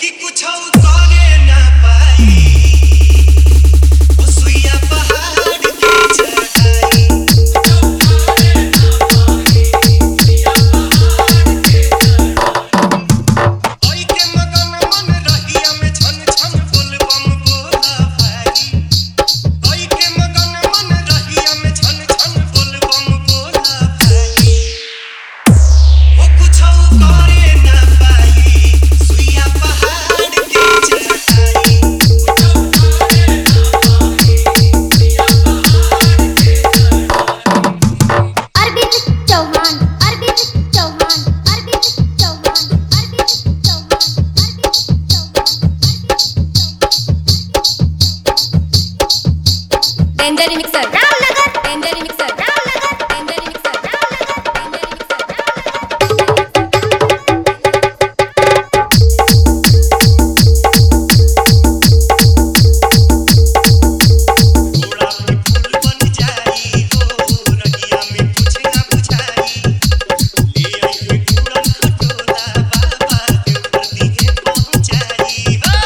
कि कुछ करे ना पाई ओ सुइया पहाड़ के चढ़ाई ओई के मगन मन रहिया में छन छन बोल बम बोला भाई ओई के मगन मन रहिया में छन छन बोल बम बोला भाई ओ कुछ करे ना पाई सुइया पहाड़ के चढ़ाई Arvind Chauhan danger mixer Ramnagar danger mixer Ramnagar danger mixer घोड़ा पे फूल बन जाई हो रहिया में कुछ ना बुझाई ले आई घोड़ा खटोला बाबा देवघर दिहे पहुंचाई हो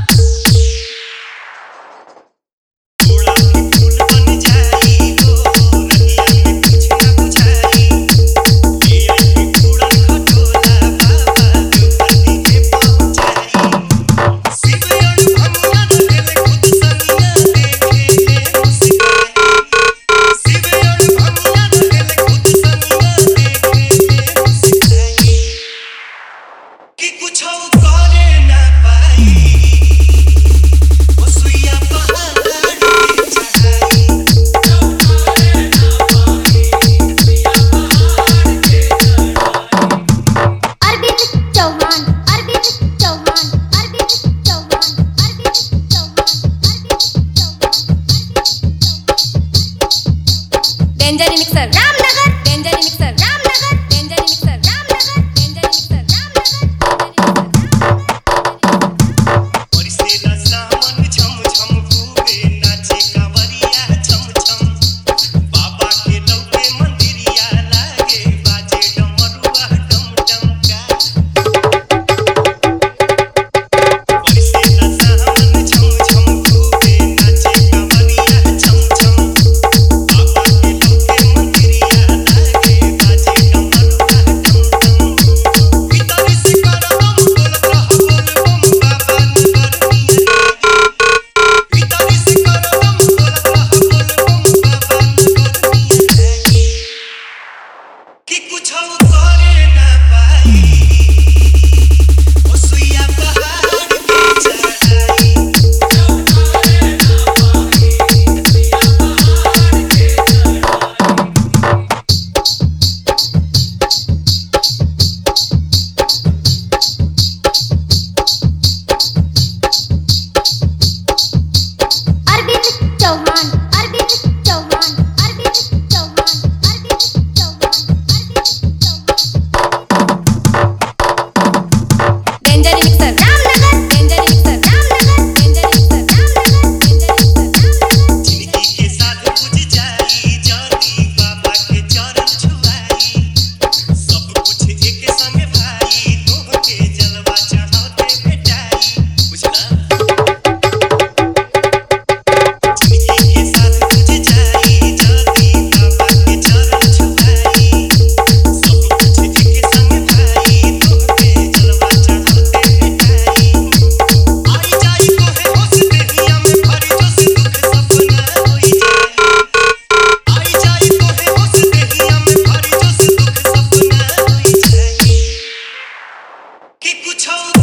घोड़ा पे फूल बन जाई हो रहिया में कुछ ना बुझाई ले आई घोड़ा खटोला बाबा देवघर दिहे पहुंचाई शिव और भंगिया रहेले खुद संगिया देखे ले मुस्काई शिव और भंगिया रहेले खुद संगिया देखे ले मुस्काई कि कुछ करे ना पाई ओ सुइया पहाड़ के चढ़ाई Arvind Chauhan danger mixer Ramnagar danger mixer Ramnagar danger mixer Ramnagar danger mixer बरसेला सावन झम झम खूबे नाचे कांवरिया छम छम बाबा के लौके मंदिरिया लागे बाजे डमरुआ डम डम का बरसेला सावन झम झम खूबे नाचे कांवरिया छम छम बाबा के लौके मंदिरिया लागे बाजे डमरुआ डम डम भीतर से करबम बोलत रह बोल बम बाबा नगर मिया भीतर से करबम बोलत रह बोल बम बाबा नगर मिया कि कुछ करे ना पाई ओ सुइया पहाड़ के चढ़ाई Arvind Chauhan danger mixer Ramnagar danger mixer Ramnagar danger mixer Ramnagar danger mixer जिंदगी के साथ बुझ जाई जदी बाबा के चरण छुआई सब कुछ एक संग भाई तोह के जलवा चढ़ाते बेटाई बुझला जिंदगी के साथ बुझ जाई जदी बाबा के चरण छुआई सब कुछ एक संग भाई तोह के जलवा चढ़ाते बेटाई आई जाई तोहे होश देहिया में भरी जोश दुख सपना होई जाई आई जाई तोहे होश देहिया में भरी जोश दुख सपना होई जाई कि कुछ